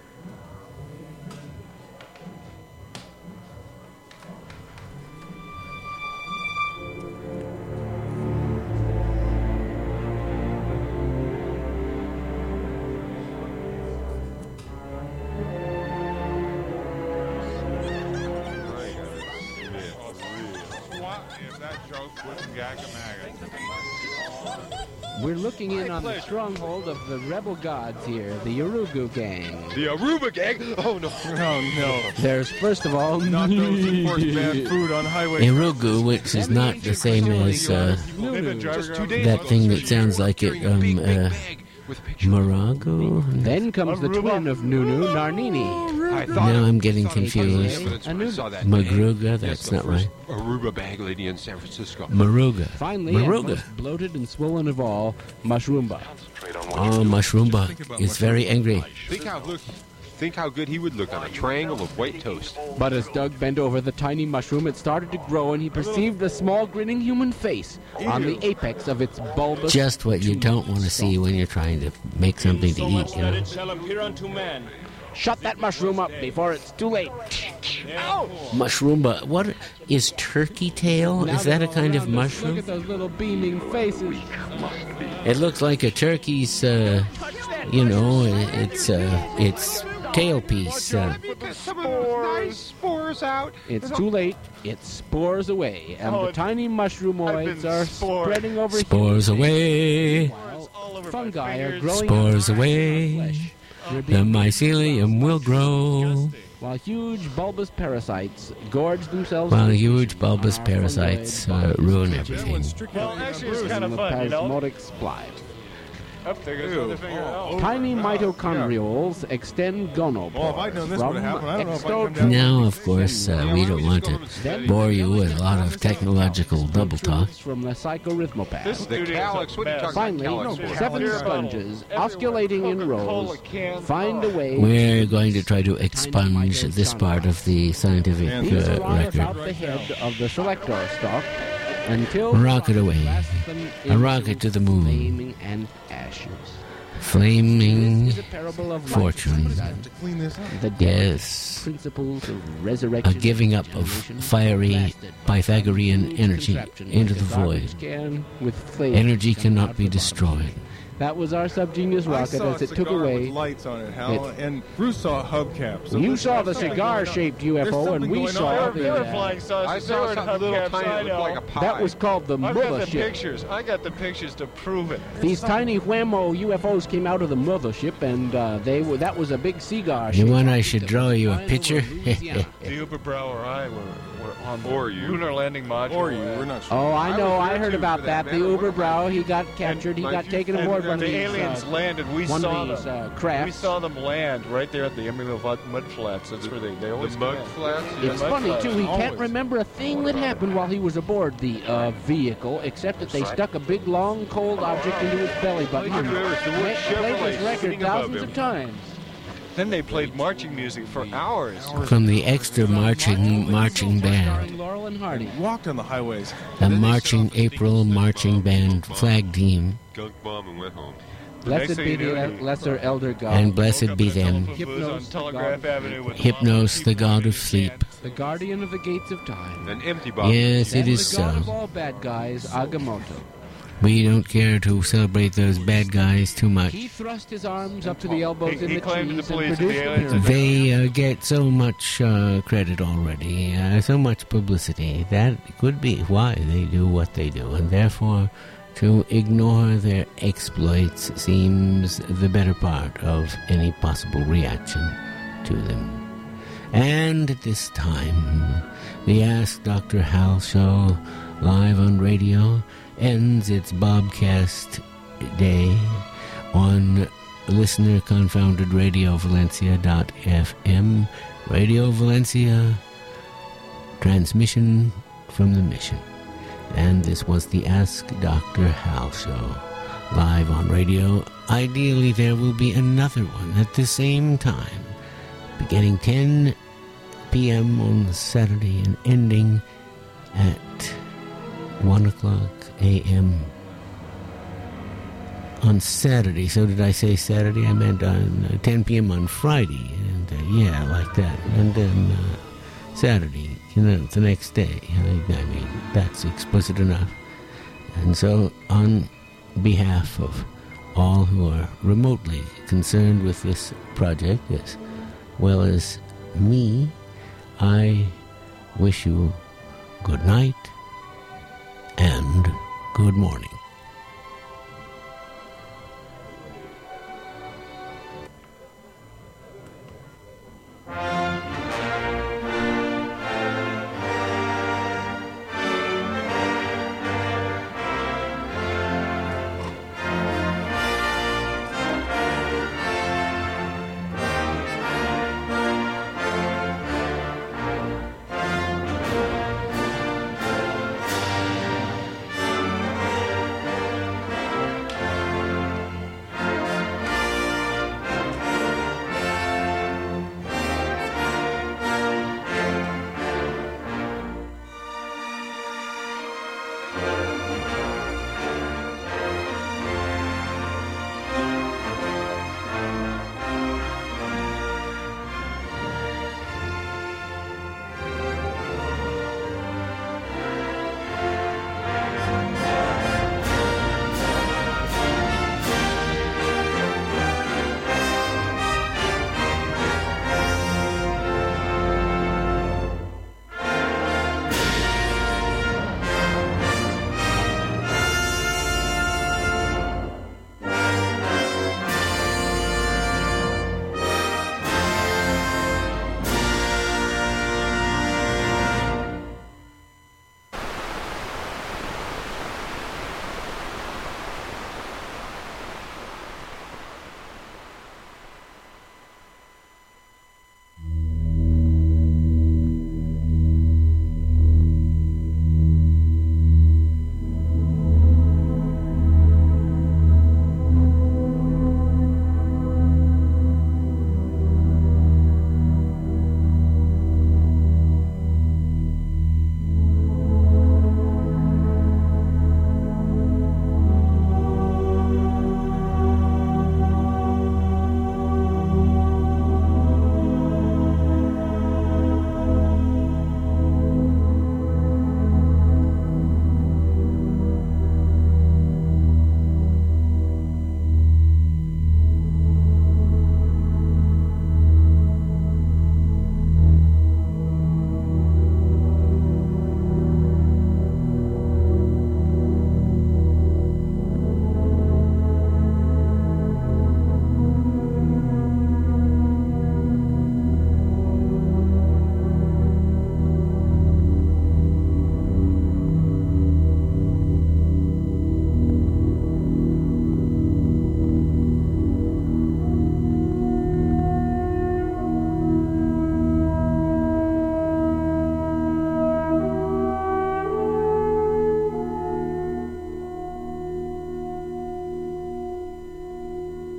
We're looking in on the stronghold of the rebel gods here, the Urugu gang. The Aruba gang? Oh, no. Oh, no. There's, first of all... Not those who force bad food on highway. Urugu, which is not the same as uh, that thing that sounds like it, um, uh, Morago? Then comes the twin of Nunu, Narnini. Now I'm getting confused. Magruga, that's not right. Aruba bag lady in San Francisco. Maruga. Finally, Maruga. and most bloated and swollen of all, Mushroomba. Oh, Mushroomba is very angry. Think how look. Think how good he would look on a triangle of white toast. But as Doug bent over the tiny mushroom, it started to grow, and he perceived a small grinning human face on the apex of its bulbous... Just what you don't want to see when you're trying to make something to eat, you know. Shut that mushroom up before it's too late. Mushroomba. What is turkey tail? Is that a kind of mushroom? Look at those little beaming faces. It looks like a turkey's, uh, you know, it's, uh, it's tailpiece. Uh, Spores out. It's too late. It spores away, and the tiny mushroomoids are spreading over spores here. away. While fungi are growing. Spores away. The mycelium will grow. While huge bulbous parasites gorge themselves. While huge bulbous parasites uh, ruin everything. Well, actually, it's kind of fun, you know? Plasmodic slide. Up there goes another finger. Oh. Tiny mitochondrioles extend gonopores. Well, if I'd known this from would happen, I don't know if I'd come down. Now, of course, uh, we don't want to bore you with a lot of technological double talk. From the psychorhythmopath. This The calyx. What are you talking Finally, about? Calyx? seven sponges, osculating in rows, find a way. We're going to try to expunge this part of the scientific These uh, arrive record. about the head of the selector stalk until Rocket away. blast them A rocket into to the moon. flaming and ashes. Flaming This is a parable of fortune. life, To clean this up. the dead Yes. principles of A resurrection, giving up of generation, fiery blasted Pythagorean huge energy contraption into like the a garbage void. can with flames Energy coming cannot out be the bottom. destroyed. That was our subgenius I rocket saw as a it took cigar away. with lights on it, Hal, It- and Bruce saw a hubcap. So You there's saw the something going on. cigar-shaped U F There's O, and something we going saw on. the. They were uh, flying saucers. I They saw were in something little hubcaps. tiny I that looked know. like a pie. That was called the I've got the mothership. pictures. I got the pictures to prove it. These tiny whammo U F Os came out of the mothership, and uh, they were that was a big cigar. You want I should draw you a picture? The Uberbrow or I were, were on the Or you. lunar landing module. Or you, we're not sure. Oh, I I know. was I there heard too, about for that. that The matter. One of Uberbrow, he got captured. He my got few- taken And aboard the, one of the these. aliens uh, landed. We one saw of these them. uh, We crafts. saw them land right there at the Emerald Mud Flats. That's where they, they always The mud come in. flats? It's mud funny flats. too. He can't Always. remember a thing that happened while he was aboard the uh, vehicle, except that they stuck a big, long, cold object into his belly button. All you and can remember is the word ma- played Chevrolet this record sitting above thousands him. of times. Then they played marching music for hours. From the extra marching marching band. Starring Laurel and Hardy. Walked on the highways. The marching April marching band flag team. Gunk bomb and went home. Blessed Next thing be you the knew, le- he- lesser elder God. And blessed be them. Booze on Hypnos, Telegraph Avenue with Hypnos, the god of sleep. the guardian of the gates of time. An empty bottle. Yes, it And is the god so. of all bad guys, Agamotto. We don't care to celebrate those bad guys too much. He thrust his arms up to the elbows He- in he the claimed to trees the and police that produced the a aliens are pyramid. They uh, get so much uh, credit already, uh, so much publicity. That could be why they do what they do, and therefore to ignore their exploits seems the better part of any possible reaction to them. And at this time, the Ask Doctor Hal show, live on radio, ends its Bobcast day on listener confounded radio valencia dot f m. Radio Valencia, transmission from the mission. And this was the Ask Doctor Hal show, live on radio. Ideally, there will be another one at the same time, beginning ten p.m. on Saturday and ending at one o'clock a.m. on Saturday. So did I say Saturday? I meant on uh, ten p.m. on Friday. And uh, yeah, like that. And then uh, Saturday, you know, the next day. I, I mean, that's explicit enough. And so on behalf of all who are remotely concerned with this project, as well as me, I wish you good night and good morning.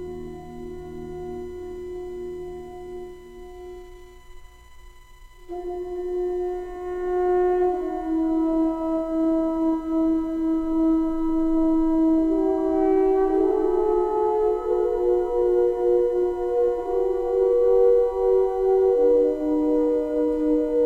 Thank you.